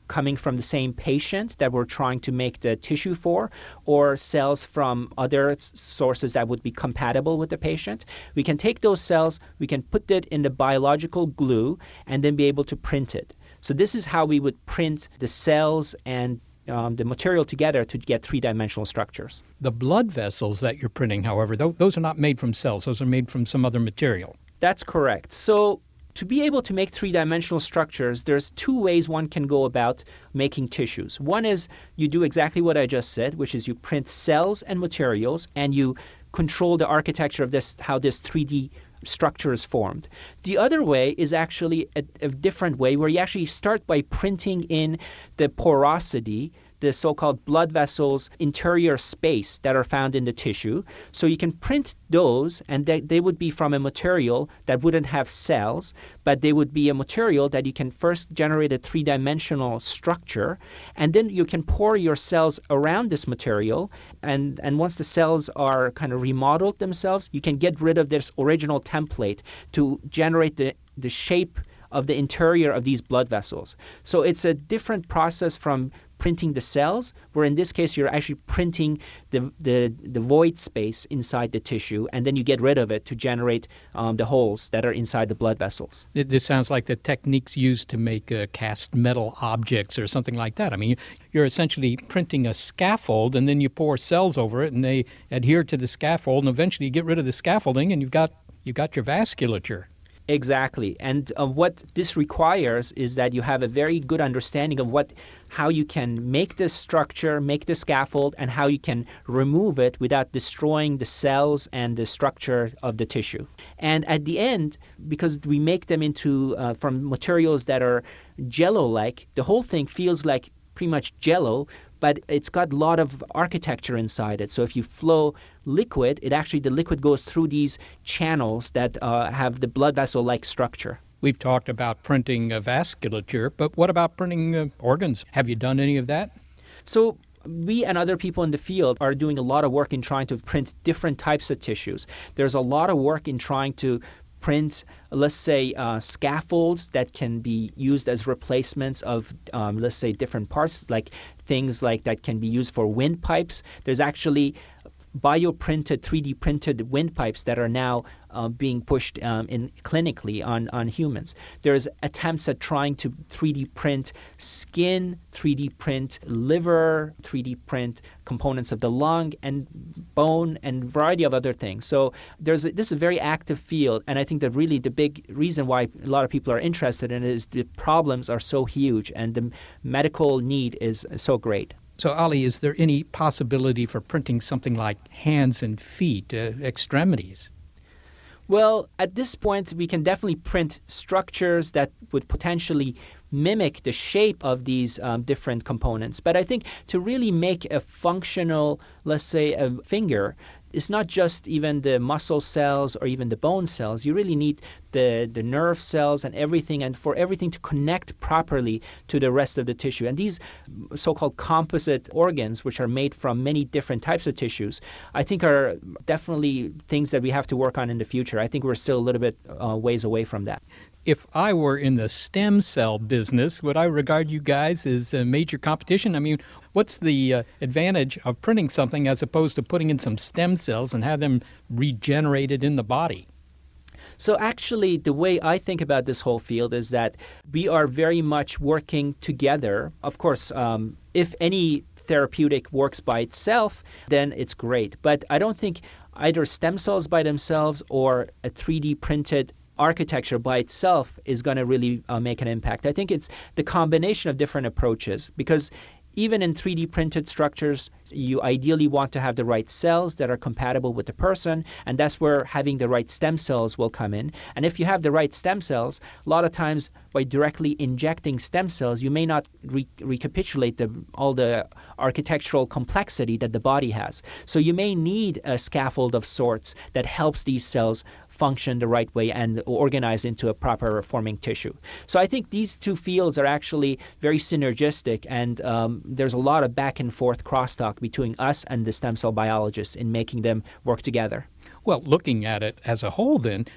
S15: coming from the same patient that we're trying to make the tissue for, or cells from other sources that would be compatible with the patient. We can take those cells, we can put it in the biological glue, and then be able to print it. So this is how we would print the cells and the material together to get three-dimensional structures.
S4: The blood vessels that you're printing, however, those are not made from cells. Those are made from some other material.
S15: That's correct. So to be able to make three-dimensional structures, there's two ways one can go about making tissues. One is you do exactly what I just said, which is you print cells and materials, and you control the architecture of this, how this 3D structure is formed. The other way is actually a different way, where you actually start by printing in the porosity, the so-called blood vessels interior space that are found in the tissue. So you can print those, and they would be from a material that wouldn't have cells, but they would be a material that you can first generate a three-dimensional structure, and then you can pour your cells around this material, and once the cells are kind of remodeled themselves, you can get rid of this original template to generate the shape of the interior of these blood vessels. So it's a different process from printing the cells, where in this case you're actually printing the void space inside the tissue, and then you get rid of it to generate the holes that are inside the blood vessels.
S4: This sounds like the techniques used to make cast metal objects or something like that. I mean, you're essentially printing a scaffold, and then you pour cells over it, and they adhere to the scaffold, and eventually you get rid of the scaffolding, and you've got your vasculature.
S15: Exactly. And what this requires is that you have a very good understanding of how you can make this structure, make the scaffold, and how you can remove it without destroying the cells and the structure of the tissue. And at the end, because we make them into from materials that are jello-like, the whole thing feels like pretty much jello, but it's got a lot of architecture inside it. So if you flow liquid, the liquid goes through these channels that have the blood vessel-like structure.
S4: We've talked about printing vasculature, but what about printing organs? Have you done any of that?
S15: So we and other people in the field are doing a lot of work in trying to print different types of tissues. There's a lot of work in trying to print, let's say, scaffolds that can be used as replacements of, let's say, different parts, like things like that can be used for windpipes. There's actually bioprinted, 3D printed windpipes that are now being pushed in clinically on humans. There's attempts at trying to 3D print skin, 3D print liver, 3D print components of the lung and bone, and a variety of other things. So this is a very active field, and I think that really the big reason why a lot of people are interested in it is the problems are so huge and the medical need is so great.
S4: So, Ali, is there any possibility for printing something like hands and feet, extremities?
S15: Well, at this point, we can definitely print structures that would potentially mimic the shape of these different components. But I think to really make a functional, let's say, a finger, it's not just even the muscle cells or even the bone cells. You really need the nerve cells and everything, and for everything to connect properly to the rest of the tissue. And these so-called composite organs, which are made from many different types of tissues, I think are definitely things that we have to work on in the future. I think we're still a little bit ways away from that.
S4: If I were in the stem cell business, would I regard you guys as a major competition? I mean, what's the advantage of printing something as opposed to putting in some stem cells and have them regenerated in the body?
S15: So actually, the way I think about this whole field is that we are very much working together. Of course, if any therapeutic works by itself, then it's great. But I don't think either stem cells by themselves or a 3D printed architecture by itself is going to really make an impact. I think it's the combination of different approaches, because even in 3D printed structures, you ideally want to have the right cells that are compatible with the person, and that's where having the right stem cells will come in. And if you have the right stem cells, a lot of times by directly injecting stem cells, you may not recapitulate all the architectural complexity that the body has. So you may need a scaffold of sorts that helps these cells function the right way and organize into a proper forming tissue. So I think these two fields are actually very synergistic, and there's a lot of back and forth crosstalk between us and the stem cell biologists in making them work together.
S4: Well, looking at it as a whole then,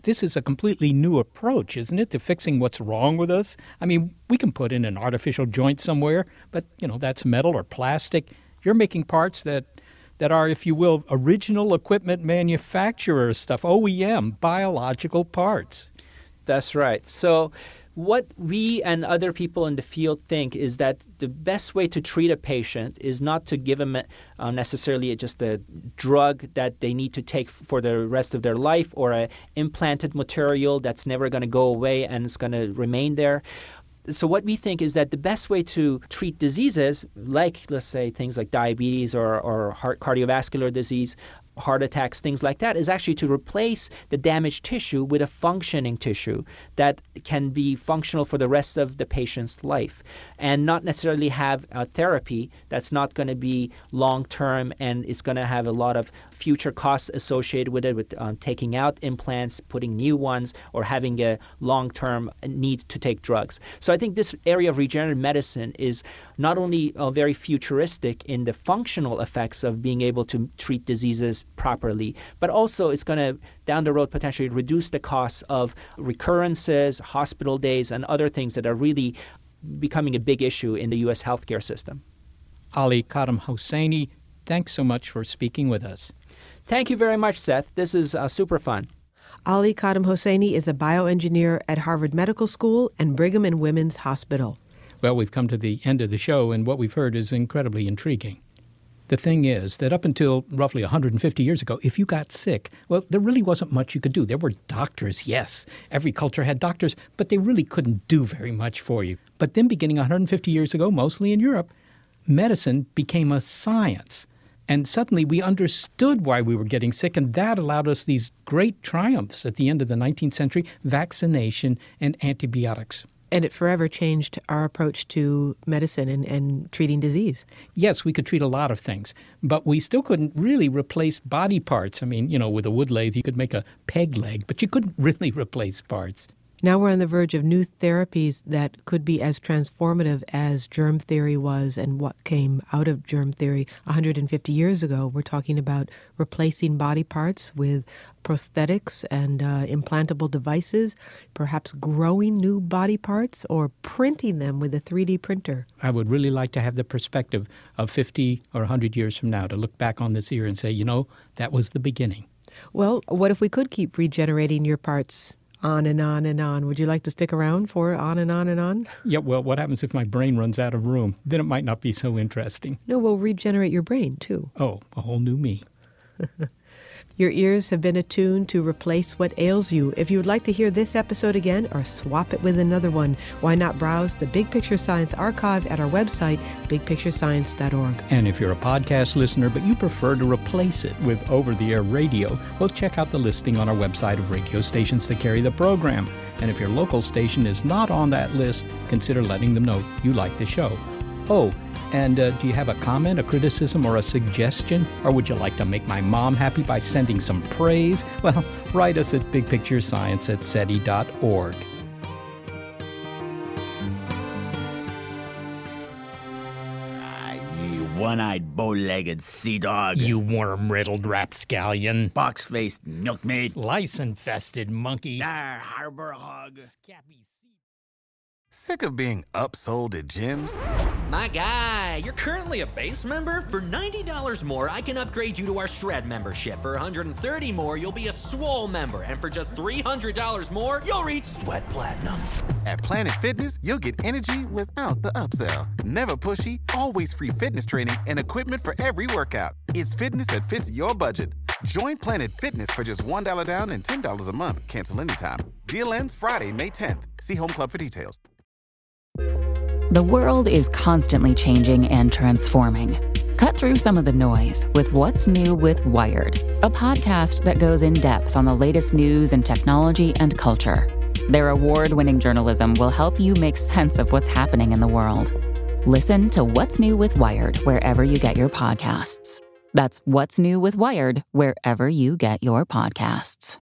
S4: this is a completely new approach, isn't it, to fixing what's wrong with us? I mean, we can put in an artificial joint somewhere, but, that's metal or plastic. You're making parts that are, if you will, original equipment manufacturer stuff, OEM, biological parts.
S15: That's right. So what we and other people in the field think is that the best way to treat a patient is not to give them necessarily just a drug that they need to take for the rest of their life or an implanted material that's never going to go away and it's going to remain there. So what we think is that the best way to treat diseases, like, let's say, things like diabetes or cardiovascular disease, heart attacks, things like that, is actually to replace the damaged tissue with a functioning tissue that can be functional for the rest of the patient's life and not necessarily have a therapy that's not going to be long-term and it's going to have a lot of future costs associated with it, with taking out implants, putting new ones, or having a long-term need to take drugs. So I think this area of regenerative medicine is not only very futuristic in the functional effects of being able to treat diseases properly, but also it's going to, down the road, potentially reduce the costs of recurrences, hospital days, and other things that are really becoming a big issue in the U.S. healthcare system.
S4: Ali Khatam-Hosseini, thanks so much for speaking with us.
S15: Thank you very much, Seth. This is super fun.
S6: Ali Khatam-Hosseini is a bioengineer at Harvard Medical School and Brigham and Women's Hospital.
S4: Well, we've come to the end of the show, and what we've heard is incredibly intriguing. The thing is that up until roughly 150 years ago, if you got sick, well, there really wasn't much you could do. There were doctors, yes. Every culture had doctors, but they really couldn't do very much for you. But then beginning 150 years ago, mostly in Europe, medicine became a science. And suddenly we understood why we were getting sick, and that allowed us these great triumphs at the end of the 19th century, vaccination and antibiotics.
S6: And it forever changed our approach to medicine and treating disease.
S4: Yes, we could treat a lot of things, but we still couldn't really replace body parts. I mean, with a wood lathe, you could make a peg leg, but you couldn't really replace parts.
S6: Now we're on the verge of new therapies that could be as transformative as germ theory was and what came out of germ theory 150 years ago. We're talking about replacing body parts with prosthetics and implantable devices, perhaps growing new body parts or printing them with a 3D printer.
S4: I would really like to have the perspective of 50 or 100 years from now to look back on this year and say, that was the beginning.
S6: Well, what if we could keep regenerating your parts on and on and on? Would you like to stick around for on and on and on?
S4: Yeah, well, what happens if my brain runs out of room? Then it might not be so interesting.
S6: No, we'll regenerate your brain, too.
S4: Oh, a whole new me.
S6: Your ears have been attuned to replace what ails you. If you would like to hear this episode again or swap it with another one, why not browse the Big Picture Science archive at our website, bigpicturescience.org.
S4: And if you're a podcast listener but you prefer to replace it with over-the-air radio, well, check out the listing on our website of radio stations that carry the program. And if your local station is not on that list, consider letting them know you like the show. Oh, and do you have a comment, a criticism, or a suggestion? Or would you like to make my mom happy by sending some praise? Well, write us at bigpicturescience@seti.org.
S9: One-eyed, bow-legged sea dog.
S4: You worm-riddled rapscallion.
S9: Box-faced milkmaid.
S4: Lice-infested monkey.
S9: Arr, harbor hog.
S16: Sick of being upsold at gyms?
S17: My guy, you're currently a base member? For $90 more, I can upgrade you to our Shred membership. For $130 more, you'll be a Swole member. And for just $300 more, you'll reach Sweat Platinum.
S16: At Planet Fitness, you'll get energy without the upsell. Never pushy, always free fitness training and equipment for every workout. It's fitness that fits your budget. Join Planet Fitness for just $1 down and $10 a month. Cancel anytime. Deal ends Friday, May 10th. See Home Club for details.
S14: The world is constantly changing and transforming. Cut through some of the noise with What's New with Wired, a podcast that goes in depth on the latest news and technology and culture. Their award-winning journalism will help you make sense of what's happening in the world. Listen to What's New with Wired wherever you get your podcasts. That's What's New with Wired wherever you get your podcasts.